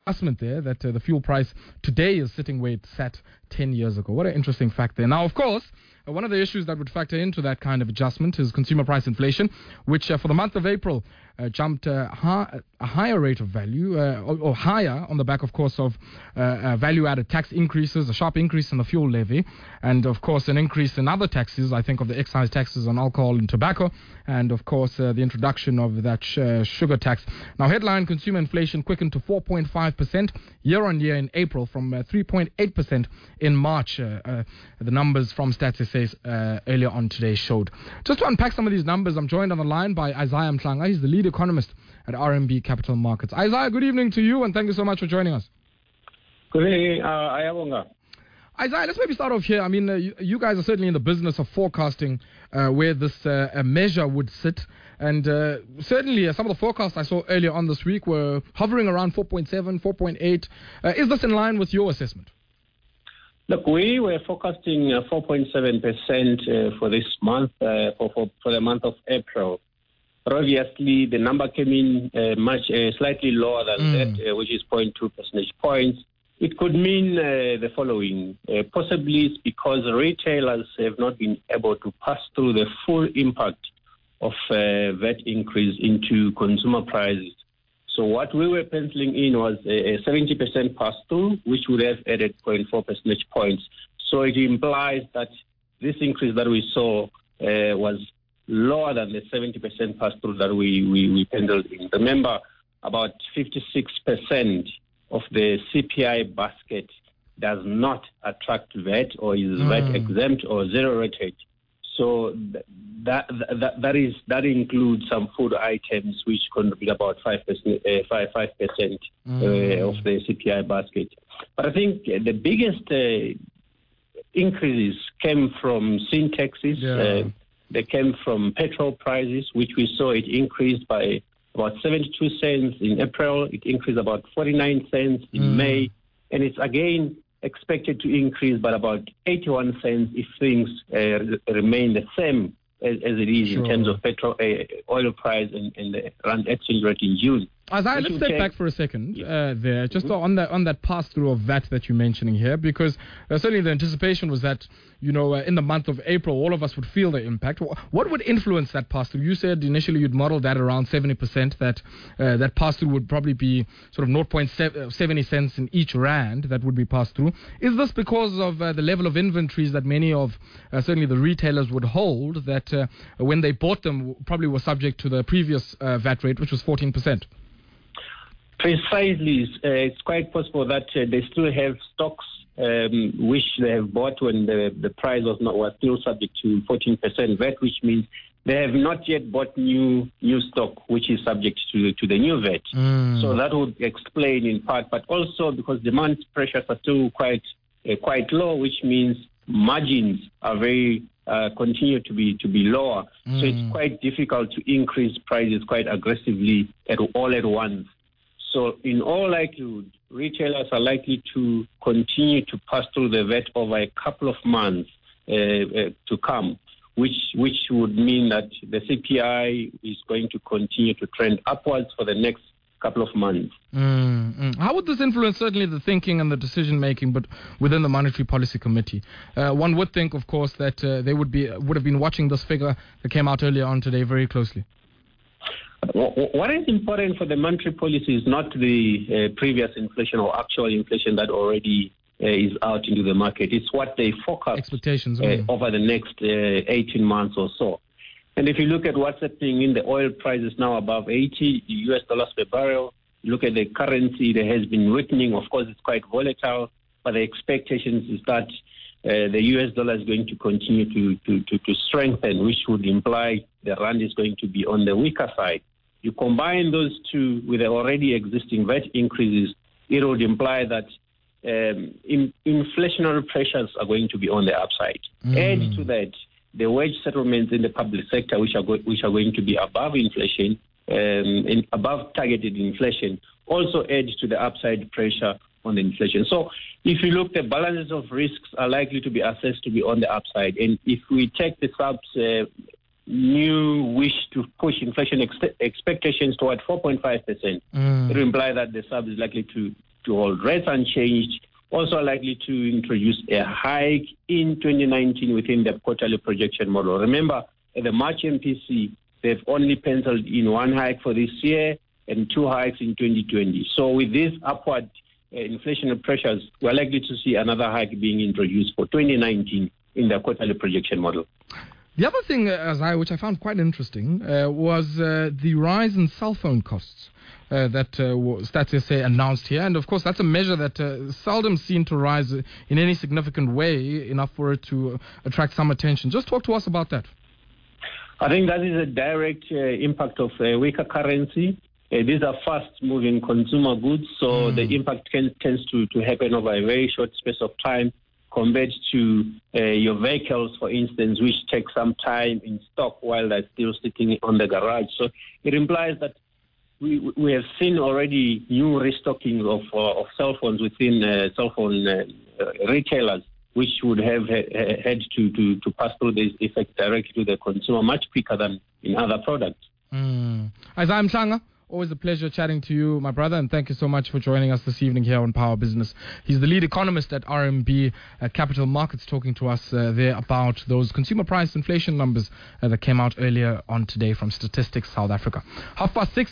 adjustment there that the fuel price today is sitting where it sat 10 years ago. What an interesting fact there. Now, of course, one of the issues that would factor into that kind of adjustment is consumer price inflation, which for the month of April jumped a higher rate of value, or higher on the back, of course, of value-added tax increases, a sharp increase in the fuel levy, and, of course, an increase in other taxes, I think of the excise taxes on alcohol and tobacco, and, of course, the introduction of that sugar tax. Now, headline consumer inflation quickened to 4.5% year-on-year in April from 3.8% in March. The numbers from Stats SA earlier on today showed. Just to unpack some of these numbers, I'm joined on the line by Isaiah Mhlanga. He's the lead economist at RMB Capital Markets. Isaiah, good evening to you, and thank you so much for joining us. Good evening, Ayabonga. Isaiah, let's maybe start off here. I mean, you guys are certainly in the business of forecasting where this measure would sit. And certainly some of the forecasts I saw earlier on this week were hovering around 4.7, 4.8. Is this in line with your assessment? Look, we were forecasting 4.7% for this month, for the month of April. But obviously, the number came in slightly lower than that, which is 0.2 percentage points. It could mean the following. Possibly it's because retailers have not been able to pass through the full impact of VAT increase into consumer prices. So what we were penciling in was a 70% pass-through, which would have added 0.4 percentage points. So it implies that this increase that we saw was lower than the 70% pass-through that we penciled in. Remember, about 56% of the CPI basket does not attract VAT or is VAT exempt or zero rated. So that includes some food items which contribute about 5% of the CPI basket. But I think the biggest increases came from sin taxes. They came from petrol prices, which we saw it increased by about 72 cents in April. It increased about 49 cents in May. And it's again expected to increase by about 81 cents if things remain the same as it is in terms of petrol, oil price and the rand exchange rate in June. Isaiah, let's step back for a second there, just on that pass-through of VAT that you're mentioning here, because certainly the anticipation was that, in the month of April, all of us would feel the impact. What would influence that pass-through? You said initially you'd modeled that around 70%, that pass-through would probably be sort of 0.70 cents in each rand that would be passed through. Is this because of the level of inventories that many of certainly the retailers would hold, that when they bought them probably were subject to the previous VAT rate, which was 14%? Precisely. It's quite possible that they still have stocks which they have bought when the price was still subject to 14% VAT, which means they have not yet bought new stock which is subject to the new VAT. So that would explain in part, but also because demand pressures are still quite low, which means margins are continue to be lower. So it's quite difficult to increase prices quite aggressively all at once. So in all likelihood, retailers are likely to continue to pass through the VAT over a couple of months to come, which would mean that the CPI is going to continue to trend upwards for the next couple of months. How would this influence certainly the thinking and the decision-making but within the Monetary Policy Committee? One would think, of course, that they would have been watching this figure that came out earlier on today very closely. What is important for the monetary policy is not the previous inflation or actual inflation that already is out into the market. It's what they forecast expectations over the next 18 months or so. And if you look at what's happening in the oil prices now above $80 per barrel, look at the currency, there has been weakening. Of course, it's quite volatile, but the expectations is that the US dollar is going to continue to strengthen, which would imply the rand is going to be on the weaker side. You combine those two with the already existing VAT increases, it would imply that inflationary pressures are going to be on the upside. Add to that the wage settlements in the public sector, which are going to be above inflation, and above targeted inflation, also add to the upside pressure on the inflation. So if you look, the balances of risks are likely to be assessed to be on the upside. And if we take the SARB's new wish to push inflation expectations toward 4.5%, it will imply that the SARB is likely to to hold rates unchanged. Also likely to introduce a hike in 2019 within the quarterly projection model. Remember, at the March MPC, they've only penciled in one hike for this year and two hikes in 2020. So with these upward inflationary pressures, we're likely to see another hike being introduced for 2019 in the quarterly projection model. The other thing, which I found quite interesting, was the rise in cell phone costs that Stats SA announced here. And, of course, that's a measure that seldom seen to rise in any significant way, enough for it to attract some attention. Just talk to us about that. I think that is a direct impact of a weaker currency. These are fast-moving consumer goods, so the impact tends to happen over a very short space of time, compared to your vehicles, for instance, which take some time in stock while they're still sitting on the garage. So it implies that we have seen already new restocking of cell phones within cell phone retailers, which would have had to pass through this effect directly to the consumer much quicker than in other products. Isaiah Mhlanga, always a pleasure chatting to you, my brother, and thank you so much for joining us this evening here on Power Business. He's the lead economist at RMB Capital Markets, talking to us there about those consumer price inflation numbers that came out earlier on today from Statistics South Africa. 6:30.